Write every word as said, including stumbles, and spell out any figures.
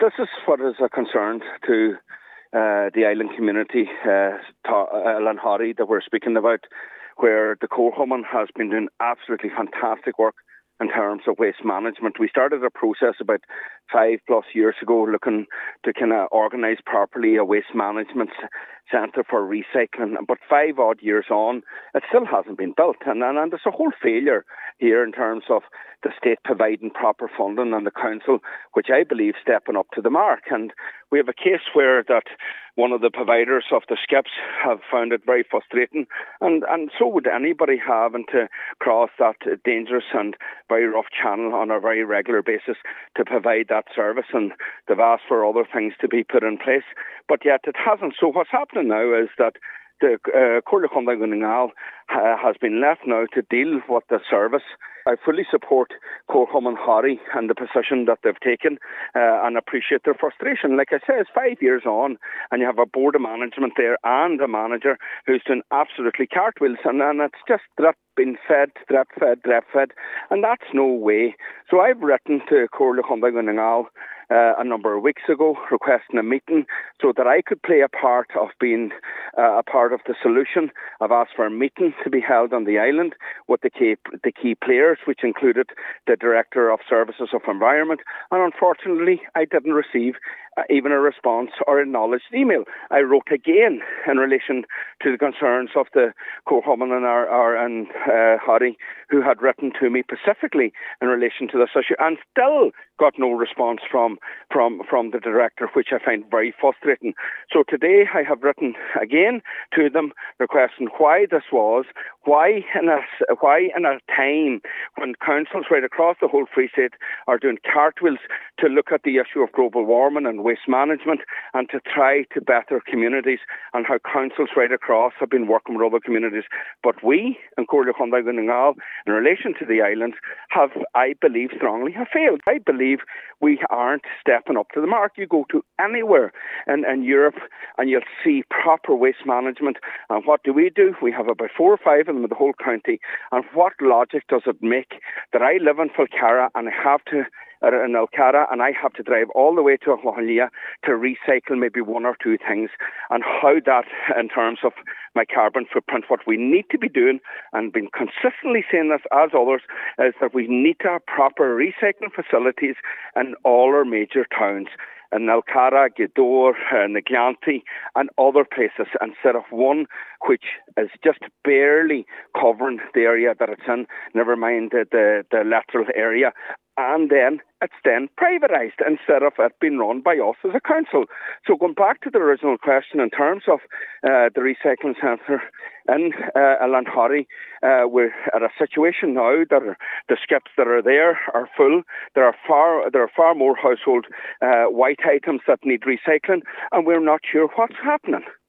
This is what is a concern to uh, the island community, uh, Lanhari, that we're speaking about, where the Coal-Humming has been doing absolutely fantastic work in terms of waste management. We started a process about five plus years ago looking to kind of organise properly a waste management centre for recycling. But five odd years on, it still hasn't been built. And, and, and there's a whole failure here in terms of the state providing proper funding and the council, which I believe stepping up to the mark. And we have a case where that one of the providers of the skips have found it very frustrating, and, and so would anybody having to cross that dangerous and very rough channel on a very regular basis to provide that service, and they've asked for other things to be put in place, but yet it hasn't. So what's happening now is that the uh, Comhairle Chonda Donegal uh, has been left now to deal with the service. I fully support Coal-Humming Hardy and the position that they've taken uh, and appreciate their frustration. Like I say, it's five years on and you have a board of management there and a manager who's doing absolutely cartwheels, and, and it's just drip being fed, drip fed, drip fed, and that's no way. So I've written to Comhairle Chonda Donegal Uh, a number of weeks ago, requesting a meeting so that I could play a part of being uh, a part of the solution. I've asked for a meeting to be held on the island with the key, the key players, which included the Director of Services of Environment, and unfortunately I didn't receive uh, even a response or acknowledged email. I wrote again in relation to the concerns of the Coal-Humming and, our, our, and uh, Hardy, who had written to me specifically in relation to this issue, and still got no response from from from the director, which I find very frustrating. So today I have written again to them requesting why this was, why in a, why in a time when councils right across the whole Free State are doing cartwheels to look at the issue of global warming and waste management and to try to better communities, and how councils right across have been working with other communities. But we in Comhairle Chonda Donegal, in relation to the islands, have, I believe strongly, have failed. I believe we aren't stepping up to the mark. You go to anywhere in, in Europe and you'll see proper waste management. And what do we do? We have about four or five of them in the whole county. And what logic does it make that I live in Falcara and I have to in Alcara and I have to drive all the way to Ahwalia to recycle maybe one or two things, and how that in terms of my carbon footprint, what we need to be doing, and been consistently saying this as others, is that we need to have proper recycling facilities in all our major towns. In Alcara, Gweedore, uh, Naglanthy and other places, instead of one which is just barely covering the area that it's in, never mind the, the, the lateral area. And then it's then privatised instead of it being run by us as a council. So going back to the original question in terms of uh, the recycling centre in uh, Lanhari, uh, we're at a situation now that are, the skips that are there are full. There are far there are far more household uh, white items that need recycling, and we're not sure what's happening.